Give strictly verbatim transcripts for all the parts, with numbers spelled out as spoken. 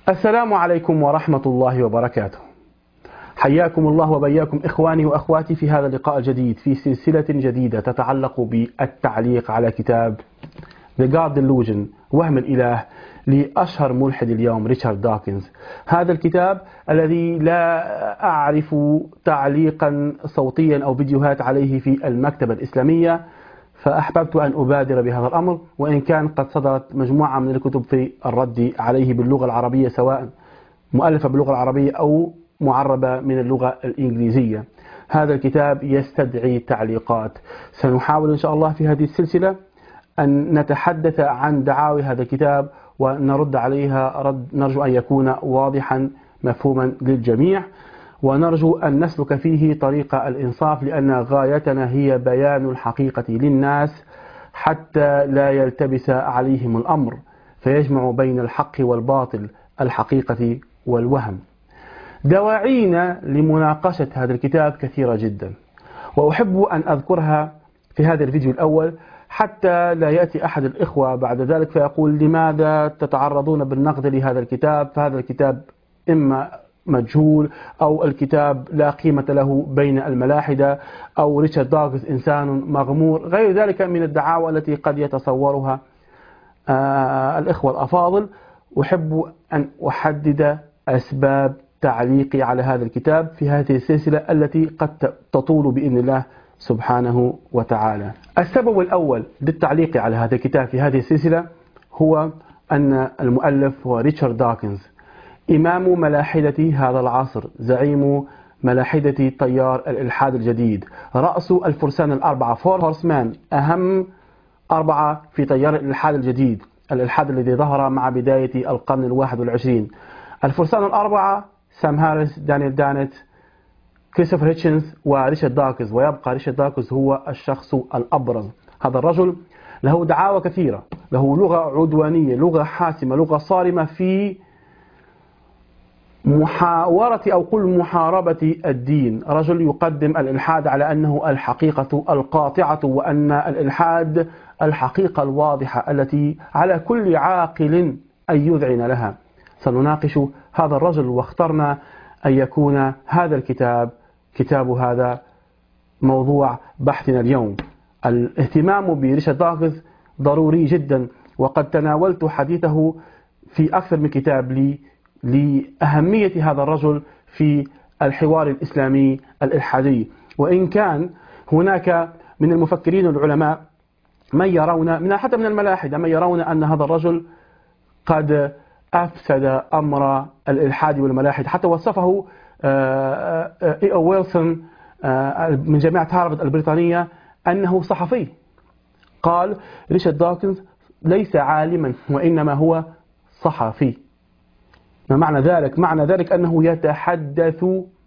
السلام عليكم ورحمة الله وبركاته. حياكم الله وبياكم إخواني وأخواتي في هذا اللقاء الجديد في سلسلة جديدة تتعلق بالتعليق على كتاب The God Delusion وهم الإله لأشهر ملحد اليوم ريتشارد داكنز. هذا الكتاب الذي لا أعرف تعليقا صوتيا أو فيديوهات عليه في المكتبة الإسلامية، فأحببت أن أبادر بهذا الأمر، وإن كان قد صدرت مجموعة من الكتب في الرد عليه باللغة العربية، سواء مؤلفة باللغة العربية أو معربة من اللغة الإنجليزية. هذا الكتاب يستدعي تعليقات. سنحاول إن شاء الله في هذه السلسلة أن نتحدث عن دعاوي هذا الكتاب ونرد عليها رد نرجو أن يكون واضحا مفهوما للجميع، ونرجو أن نسلك فيه طريق الإنصاف، لأن غايتنا هي بيان الحقيقة للناس حتى لا يلتبس عليهم الأمر، فيجمع بين الحق والباطل، الحقيقة والوهم. دواعينا لمناقشة هذا الكتاب كثيرة جدا، وأحب أن أذكرها في هذا الفيديو الأول حتى لا يأتي أحد الإخوة بعد ذلك فيقول لماذا تتعرضون بالنقد لهذا الكتاب، فهذا الكتاب إما مجهول أو الكتاب لا قيمة له بين الملاحدة أو ريتشارد داكنز إنسان مغمور، غير ذلك من الدعاوى التي قد يتصورها آه الإخوة الأفاضل. أحب أن أحدد أسباب تعليقي على هذا الكتاب في هذه السلسلة التي قد تطول بإذن الله سبحانه وتعالى. السبب الأول للتعليق على هذا الكتاب في هذه السلسلة هو أن المؤلف هو ريتشارد داكنز، إمام ملاحدة هذا العصر، زعيم ملاحدة تيار الإلحاد الجديد، رأس الفرسان الأربعة، فور هورسمان، أهم أربعة في تيار الإلحاد الجديد، الإلحاد الذي ظهر مع بداية القرن الواحد والعشرين. الفرسان الأربعة سام هاريس، دانيال دانيت، كريستوفر هيتشنز وريتشارد داكنز، ويبقى ريتشارد داكنز هو الشخص الأبرز. هذا الرجل له دعاوى كثيرة، له لغة عدوانية، لغة حاسمة، لغة صارمة في محاورة أو قل محاربة الدين. رجل يقدم الإلحاد على أنه الحقيقة القاطعة، وأن الإلحاد الحقيقة الواضحة التي على كل عاقل أن يذعن لها. سنناقش هذا الرجل، واخترنا أن يكون هذا الكتاب كتاب هذا موضوع بحثنا اليوم. الاهتمام بريتشارد داكنز ضروري جدا، وقد تناولت حديثه في أكثر من كتاب لي لأهمية هذا الرجل في الحوار الإسلامي الإلحادي. وإن كان هناك من المفكرين والعلماء من يرون من حتى من الملاحدة من يرون أن هذا الرجل قد أفسد أمر الإلحاد والملاحدة، حتى وصفه إي أو ويلسون من جامعة هارفارد البريطانية أنه صحفي. قال ريتشارد داكنز ليس عالما وإنما هو صحفي. ما معنى ذلك؟ معنى ذلك أنه يتحدث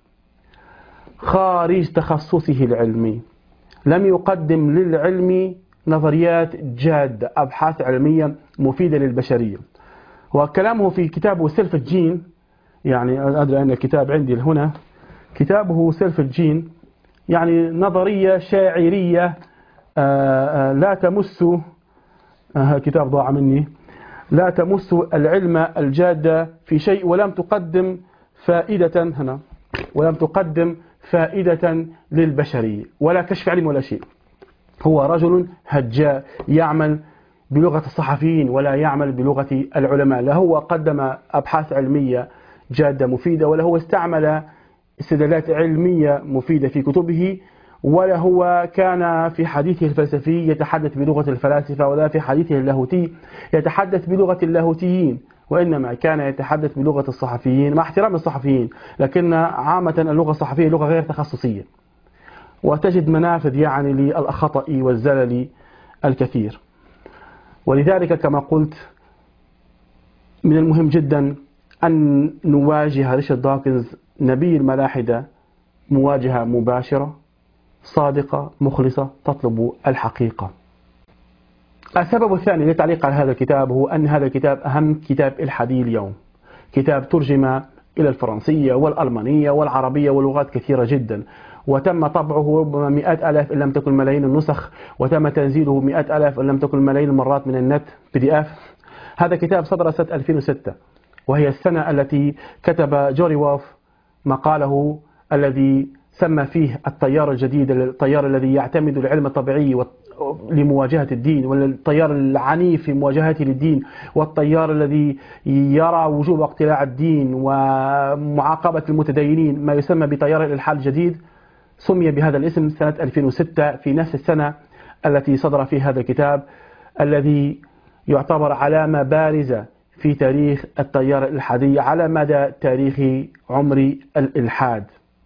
خارج تخصصه العلمي، لم يقدم للعلم نظريات جادة، أبحاث علمية مفيدة للبشرية. وكلامه في كتابه سيلف جين، يعني أدري أن الكتاب عندي هنا، كتابه سيلف جين يعني نظرية شاعرية لا تمس، كتاب ضاع مني، لا تمس العلم الجادة في شيء، ولم تقدم فائدة هنا ولم تقدم فائدة للبشرية ولا كشف علم ولا شيء. هو رجل هجاء يعمل بلغة الصحفيين ولا يعمل بلغة العلماء. لا هو قدم أبحاث علمية جادة مفيدة، ولا هو استعمل استدلالات علمية مفيدة في كتبه، ولا هو كان في حديثه الفلسفي يتحدث بلغة الفلاسفة، ولا في حديثه اللاهوتي يتحدث بلغة اللاهوتيين، وإنما كان يتحدث بلغة الصحفيين، مع احترام الصحفيين، لكن عامة اللغة الصحفية لغة غير تخصصية، وتجد منافذ يعني للخطأ والزلل الكثير. ولذلك كما قلت من المهم جدا أن نواجه ريتشارد داكنز نبي الملاحدة مواجهة مباشرة صادقة مخلصة تطلب الحقيقة. السبب الثاني للتعليق على هذا الكتاب هو أن هذا الكتاب أهم كتاب إلحادي اليوم، كتاب ترجم إلى الفرنسية والألمانية والعربية ولغات كثيرة جدا، وتم طبعه ربما مئات آلاف إن لم تكن ملايين النسخ، وتم تنزيله مئات آلاف إن لم تكن ملايين المرات من النت بي دي إف. هذا كتاب صدر سنة ألفين وستة، وهي السنة التي كتب جوري وولف مقاله الذي سمى فيه التيار الجديد، التيار الذي يعتمد العلم الطبيعي لمواجهة الدين، والتيار العنيف في مواجهته للدين، والتيار الذي يرى وجوب اقتلاع الدين ومعاقبة المتدينين، ما يسمى بتيار الإلحاد الجديد. سمي بهذا الاسم سنة ألفين وستة في نفس السنة التي صدر فيه هذا الكتاب الذي يعتبر علامة بارزة في تاريخ التيار الإلحادي على مدى تاريخ عمر الإلحاد.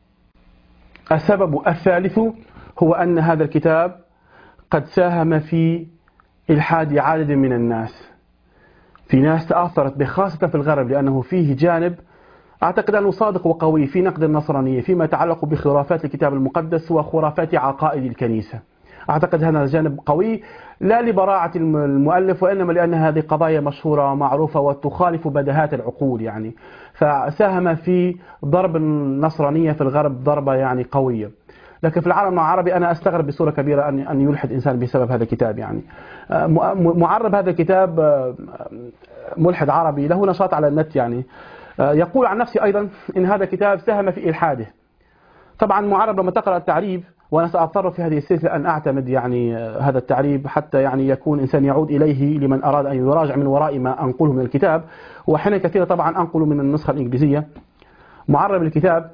السبب الثالث هو أن هذا الكتاب قد ساهم في إلحاد عدد من الناس. في ناس تأثرت بخاصة في الغرب لأنه فيه جانب أعتقد أنه صادق وقوي في نقد النصرانية فيما يتعلق بخرافات الكتاب المقدس وخرافات عقائد الكنيسة. أعتقد هذا الجانب قوي لا لبراعة المؤلف وإنما لأن هذه قضايا مشهورة ومعروفة وتخالف بدهات العقول يعني، فساهم في ضرب النصرانية في الغرب ضربة يعني قوية. لكن في العالم العربي أنا أستغرب بصورة كبيرة أن أن يلحد إنسان بسبب هذا الكتاب يعني. معرب هذا الكتاب ملحد عربي له نشاط على النت يعني، يقول عن نفسه أيضا إن هذا الكتاب ساهم في إلحاده. طبعا معرب لما تقرأ التعريب، وأنا سأضطر في هذه السلسلة أن أعتمد يعني هذا التعريب حتى يعني يكون إنسان يعود إليه لمن أراد أن يراجع من وراء ما أنقله من الكتاب، وحين كثيرة طبعا أنقله من النسخة الإنجليزية. معرب الكتاب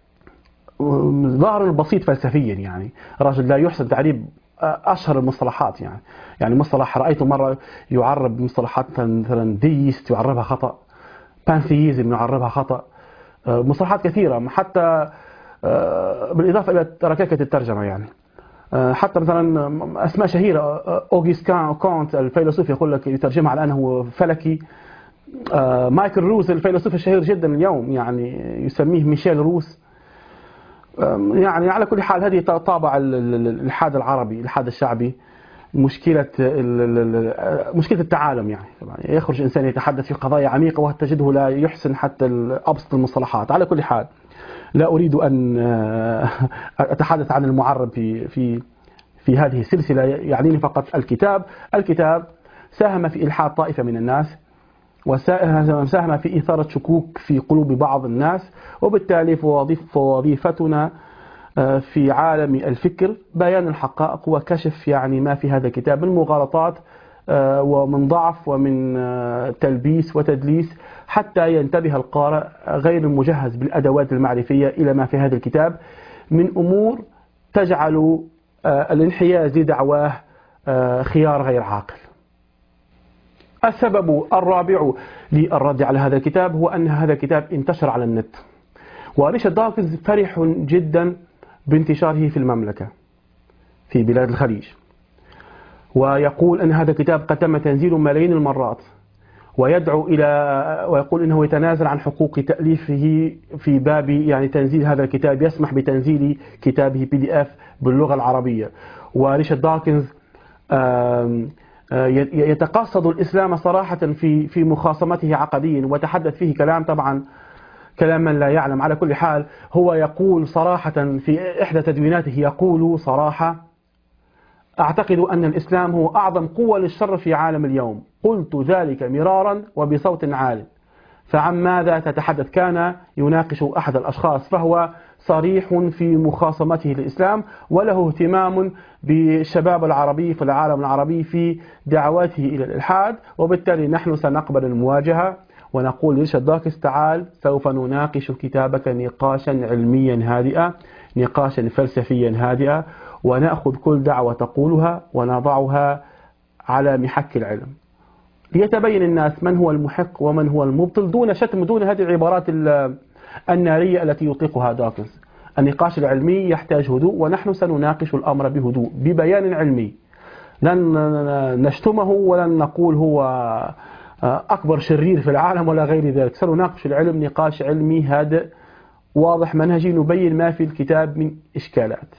ظاهر بسيط فلسفيا يعني، رجل لا يحسن تعريب أشهر المصطلحات يعني. يعني مصطلح رأيته مرة يعرب مصطلحات مثلا ديست يعربها خطأ، بانثيزم يعربها خطأ، مصطلحات كثيرة حتى بالإضافة إلى ركاكة الترجمة يعني. حتى مثلا أسماء شهيرة أوغست كونت الفيلسوف يقول لك يترجمها على أنه فلكي. مايكل روس الفيلسوف الشهير جدا اليوم يعني يسميه ميشيل روس. يعني على كل حال هذه طابع الإلحاد العربي، الإلحاد الشعبي، مشكلة مشكلة التعالم يعني. يخرج إنسان يتحدث في قضايا عميقة وتجده لا يحسن حتى أبسط المصطلحات. على كل حال لا أريد أن أتحدث عن المعرب في في في هذه السلسلة، يعنيني فقط الكتاب. الكتاب ساهم في إلحاد طائفة من الناس، وساهم في إثارة شكوك في قلوب بعض الناس، وبالتالي فوظيفتنا في عالم الفكر بيان الحقائق وكشف يعني ما في هذا الكتاب من مغالطات ومن ضعف ومن تلبيس وتدليس، حتى ينتبه القارئ غير المجهز بالأدوات المعرفية إلى ما في هذا الكتاب من أمور تجعل الانحياز لدعواه خيار غير عاقل. السبب الرابع للرد على هذا الكتاب هو أن هذا الكتاب انتشر على النت، وريشارد داوكنز فرح جدا بانتشاره في المملكة في بلاد الخليج، ويقول أن هذا الكتاب قد تم تنزيله ملايين المرات، ويدعو إلى ويقول إنه يتنازل عن حقوق تأليفه في باب يعني تنزيل هذا الكتاب، يسمح بتنزيل كتابه بي دي اف باللغة العربية. وريشارد داوكنز يتقصد الإسلام صراحة في في مخاصمته عقديا، وتحدث فيه كلام طبعا كلام من لا يعلم. على كل حال هو يقول صراحة في إحدى تدويناته، يقول صراحة: أعتقد أن الإسلام هو أعظم قوة للشر في عالم اليوم، قلت ذلك مرارا وبصوت عال. فعن ماذا تتحدث؟ كان يناقش أحد الأشخاص فهو صريح في مخاصمته للإسلام، وله اهتمام بالشباب العربي في العالم العربي في دعواته إلى الإلحاد، وبالتالي نحن سنقبل المواجهة ونقول لريشارد داوكنز: تعال سوف نناقش كتابك نقاشا علميا هادئا، نقاشا فلسفيا هادئا، ونأخذ كل دعوة تقولها ونضعها على محك العلم ليتبين الناس من هو المحق ومن هو المبطل، دون شتم، دون هذه العبارات النارية التي يطلقها داوكنز. النقاش العلمي يحتاج هدوء، ونحن سنناقش الأمر بهدوء ببيان علمي، لن نشتمه ولن نقول هو أكبر شرير في العالم ولا غير ذلك. سنناقش العلم نقاش علمي هادئ واضح منهجي، نبين ما في الكتاب من إشكالات.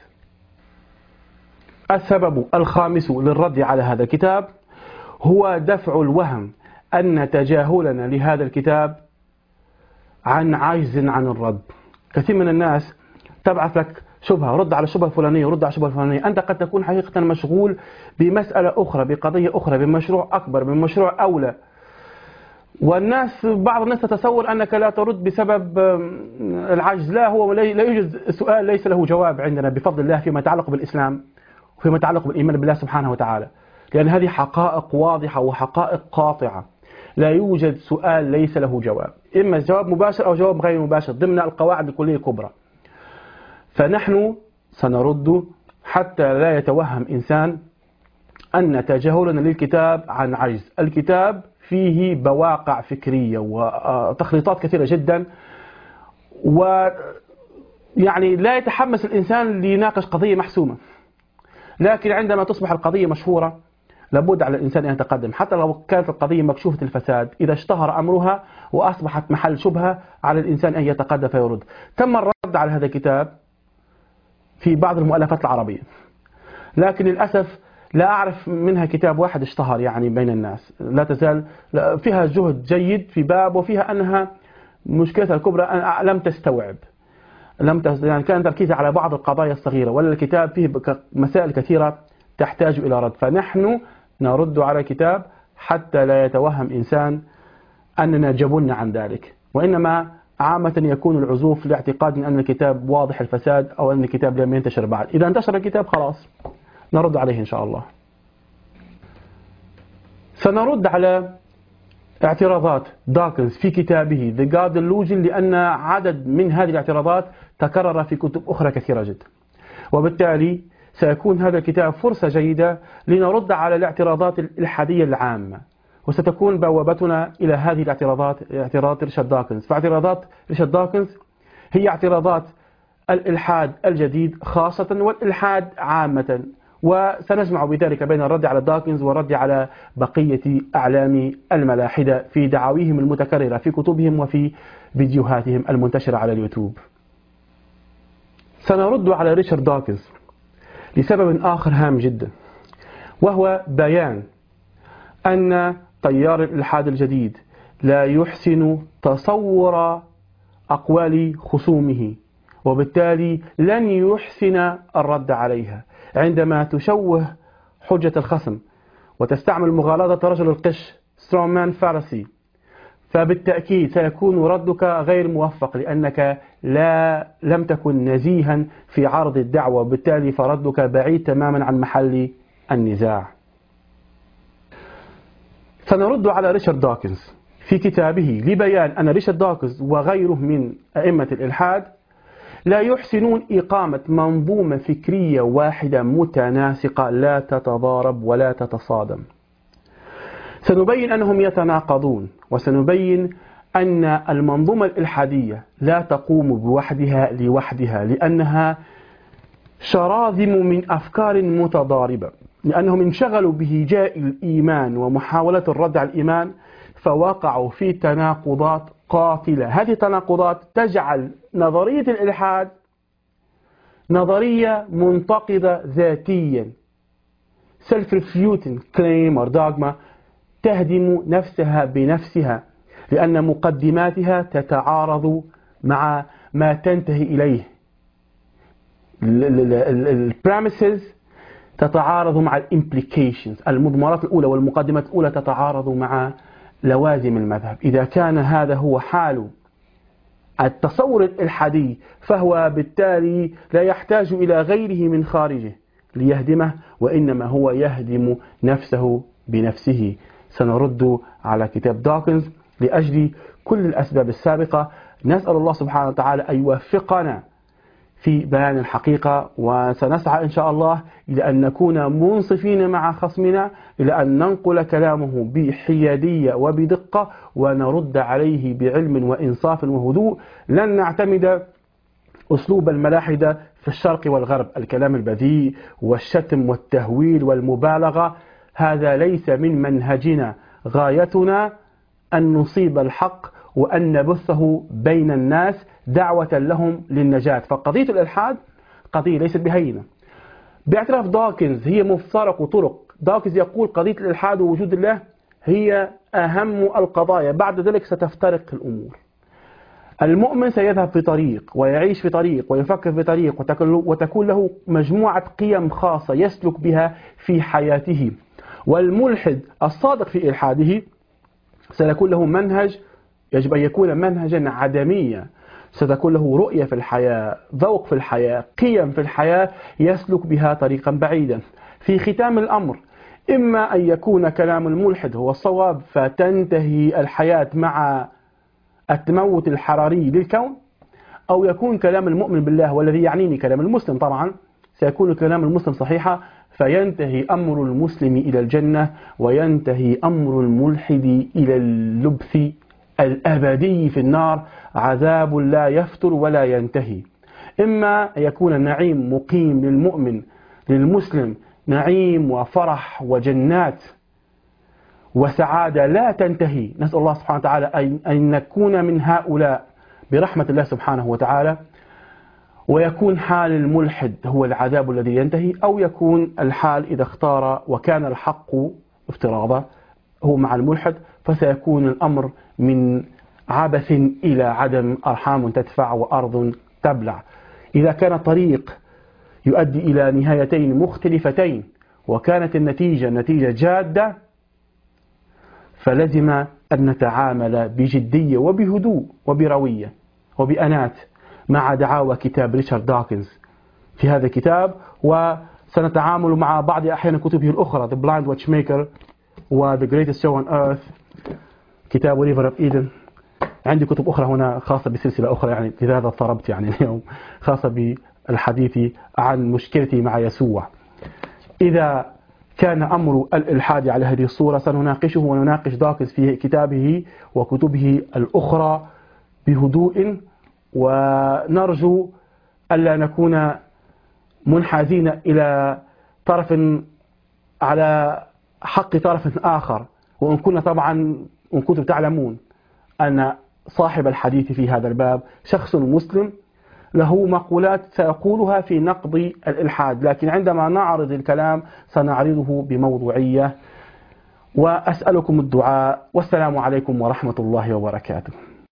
السبب الخامس للرد على هذا الكتاب هو دفع الوهم أن تجاهلنا لهذا الكتاب عن عجز عن الرد. كثير من الناس تبعث لك شبهة، رد على الشبهة الفلانية، رد على الشبهة الفلانية. أنت قد تكون حقيقة مشغول بمسألة أخرى، بقضية أخرى، بمشروع أكبر، بمشروع أولى. والناس بعض الناس تتصور أنك لا ترد بسبب العجز. لا، هو لا يوجد سؤال ليس له جواب عندنا بفضل الله فيما يتعلق بالإسلام وفيما يتعلق بالإيمان بالله سبحانه وتعالى، لأن هذه حقائق واضحة وحقائق قاطعة. لا يوجد سؤال ليس له جواب، إما جواب مباشر أو جواب غير مباشر ضمن القواعد الكلية الكبرى. فنحن سنرد حتى لا يتوهم إنسان أن تجاهلنا للكتاب عن عجز. الكتاب فيه بواقع فكرية وتخليطات كثيرة جدا، ويعني لا يتحمس الإنسان ليناقش قضية محسومة، لكن عندما تصبح القضية مشهورة لابد على الإنسان أن يتقدم، حتى لو كانت القضية مكشوفة الفساد. إذا اشتهر أمرها وأصبحت محل شبهة على الإنسان أن يتقدم فيرد. تم الرد على هذا الكتاب في بعض المؤلفات العربية، لكن للأسف لا أعرف منها كتاب واحد اشتهر يعني بين الناس. لا تزال فيها جهد جيد في باب، وفيها أنها مشكلتها الكبرى أن لم تستوعب، لم تست... يعني كان تركيزها على بعض القضايا الصغيرة، ولا الكتاب فيه مسائل كثيرة تحتاج إلى رد. فنحن نرد على الكتاب حتى لا يتوهم إنسان أننا جبنا عن ذلك، وإنما عامة يكون العزوف لاعتقاد أن الكتاب واضح الفساد أو أن الكتاب لم ينتشر بعد. إذا انتشر الكتاب خلاص نرد عليه إن شاء الله. سنرد على اعتراضات داكنز في كتابه The God Delusion، لأن عدد من هذه الاعتراضات تكرر في كتب أخرى كثيرة جدا، وبالتالي سيكون هذا الكتاب فرصة جيدة لنرد على الاعتراضات الإلحادية العامة، وستكون بوابتنا إلى هذه الاعتراضات اعتراضات ريتشارد داكنز. فاعتراضات ريتشارد داكنز هي اعتراضات الإلحاد الجديد خاصة والإلحاد عامة، وسنجمع بذلك بين الرد على داكنز والرد على بقية أعلام الملاحدة في دعاويهم المتكررة في كتبهم وفي فيديوهاتهم المنتشرة على اليوتيوب. سنرد على ريتشارد داكنز لسبب آخر هام جدا، وهو بيان أن تيار الإلحاد الجديد لا يحسن تصور أقوال خصومه، وبالتالي لن يحسن الرد عليها. عندما تشوه حجة الخصم وتستعمل مغالطة رجل القش سترومان فارسي، فبالتأكيد سيكون ردك غير موفق، لأنك لا لم تكن نزيها في عرض الدعوة، وبالتالي فردك بعيد تماما عن محل النزاع. سنرد على ريتشارد داكنز في كتابه لبيان أن ريتشارد داكنز وغيره من أئمة الإلحاد لا يحسنون إقامة منظومة فكرية واحدة متناسقة لا تتضارب ولا تتصادم. سنبين أنهم يتناقضون، وسنبين أن المنظومة الإلحادية لا تقوم بوحدها لوحدها، لأنها شراذم من أفكار متضاربة، لأنهم انشغلوا بهجاء الإيمان ومحاولة الرد على الإيمان فوقعوا في تناقضات قاتلة. هذه التناقضات تجعل نظرية الإلحاد نظرية منتقدة ذاتيا، self-refuting claim or dogma، تهدم نفسها بنفسها، لأن مقدماتها تتعارض مع ما تنتهي إليه. البريميسز تتعارض مع الامبليكيشنز، المضمرات الأولى والمقدمات الأولى تتعارض مع لوازم المذهب. إذا كان هذا هو حال التصور الإلحادي فهو بالتالي لا يحتاج إلى غيره من خارجه ليهدمه، وإنما هو يهدم نفسه بنفسه. سنرد على كتاب داكنز لأجل كل الأسباب السابقة. نسأل الله سبحانه وتعالى أن يوفقنا في بيان الحقيقة، وسنسعى إن شاء الله إلى أن نكون منصفين مع خصمنا، إلى أن ننقل كلامه بحيادية وبدقة ونرد عليه بعلم وإنصاف وهدوء. لن نعتمد أسلوب الملاحدة في الشرق والغرب، الكلام البذيء والشتم والتهويل والمبالغة، هذا ليس من منهجنا. غايتنا أن نصيب الحق وأن نبثه بين الناس دعوة لهم للنجاة. فقضية الإلحاد قضية ليست بهينة. باعتراف داكنز هي مفترق طرق. داكنز يقول قضية الإلحاد ووجود الله هي أهم القضايا، بعد ذلك ستفترق الأمور. المؤمن سيذهب في طريق ويعيش في طريق ويفكر في طريق، وتكون له مجموعة قيم خاصة يسلك بها في حياته. والملحد الصادق في إلحاده سيكون له منهج، يجب أن يكون منهجا عدميا، ستكون له رؤية في الحياة، ذوق في الحياة، قيم في الحياة يسلك بها طريقا بعيدا. في ختام الأمر إما أن يكون كلام الملحد هو الصواب فتنتهي الحياة مع التموت الحراري للكون، أو يكون كلام المؤمن بالله، والذي يعنيني كلام المسلم طبعا، سيكون كلام المسلم صحيحا فينتهي أمر المسلم إلى الجنة، وينتهي أمر الملحد إلى اللبث الأبدي في النار، عذاب لا يفتر ولا ينتهي. إما يكون النعيم مقيم للمؤمن للمسلم، نعيم وفرح وجنات وسعادة لا تنتهي، نسأل الله سبحانه وتعالى أن نكون من هؤلاء برحمة الله سبحانه وتعالى، ويكون حال الملحد هو العذاب الذي ينتهي، أو يكون الحال إذا اختار وكان الحق افتراضا هو مع الملحد، فسيكون الأمر من عبث إلى عدم، أرحام تدفع وأرض تبلع. إذا كان الطريق يؤدي إلى نهايتين مختلفتين وكانت النتيجة نتيجة جادة، فلزم أن نتعامل بجدية وبهدوء وبروية وبأنات مع دعاوى كتاب ريتشارد داكنز في هذا الكتاب، وسنتعامل مع بعض أحيان كتبه الأخرى The Blind Watchmaker و The Greatest Show on Earth، كتاب River of Eden. عندي كتب أخرى هنا خاصة بسلسلة أخرى، يعني لذلك اضطربت يعني اليوم، خاصة بالحديث عن مشكلتي مع يسوع. إذا كان أمر الإلحاد على هذه الصورة سنناقشه ونناقش داكنز في كتابه وكتبه الأخرى بهدوء، ونرجو ألا نكون منحازين إلى طرف على حق طرف آخر. وإن كنا طبعا وإن كنتم تعلمون أن صاحب الحديث في هذا الباب شخص مسلم له مقولات سيقولها في نقض الإلحاد، لكن عندما نعرض الكلام سنعرضه بموضوعية. وأسألكم الدعاء، والسلام عليكم ورحمة الله وبركاته.